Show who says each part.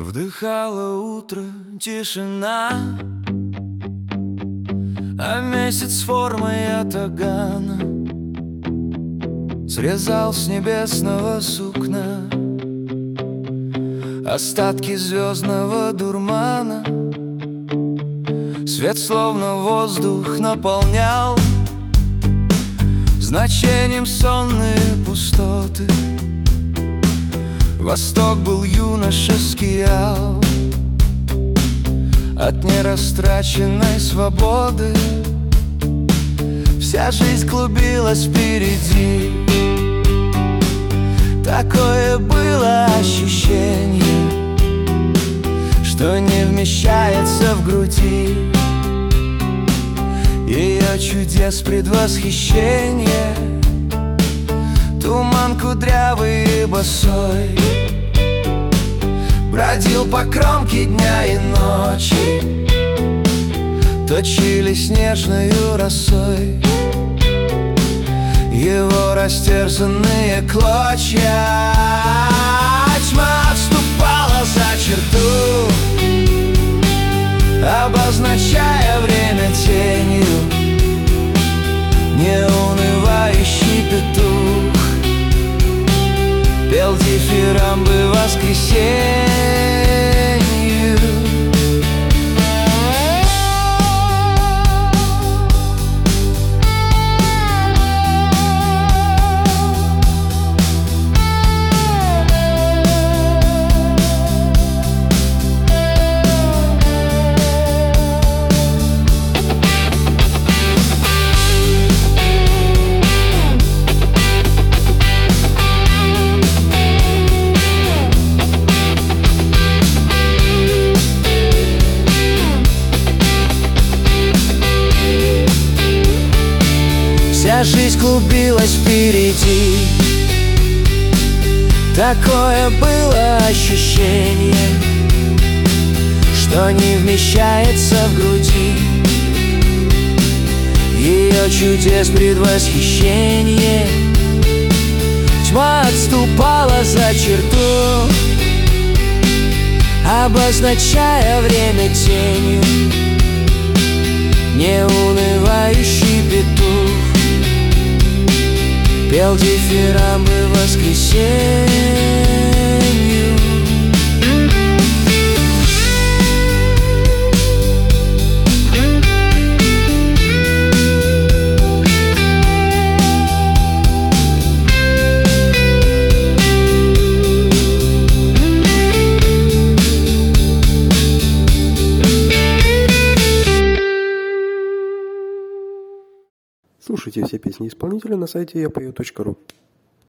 Speaker 1: Вдыхало утро тишина, а месяц формой ятагана срезал с небесного сукна остатки звездного дурмана. Свет словно воздух наполнял значением сонные пустоты. Восток был юношеский ял от нерастраченной свободы. Вся жизнь клубилась впереди. Такое было ощущение, что не вмещается в груди. Ее чудес предвосхищение. Туман кудрявый и босой бродил по кромке дня и ночи, точили снежною росой его растерзанные клочья. Тьма отступала за черту, обозначая время тенью. Неунывающий петух пел дифирамбы воскресенью. Вся жизнь клубилась впереди. Такое было ощущение, что не вмещается в груди. Ее чудес предвосхищение. Тьма отступала за черту, обозначая время тенью. Неунывающий петух пел дифирамбы воскресенью.
Speaker 2: Слушайте все песни исполнителя на сайте yapою.ru.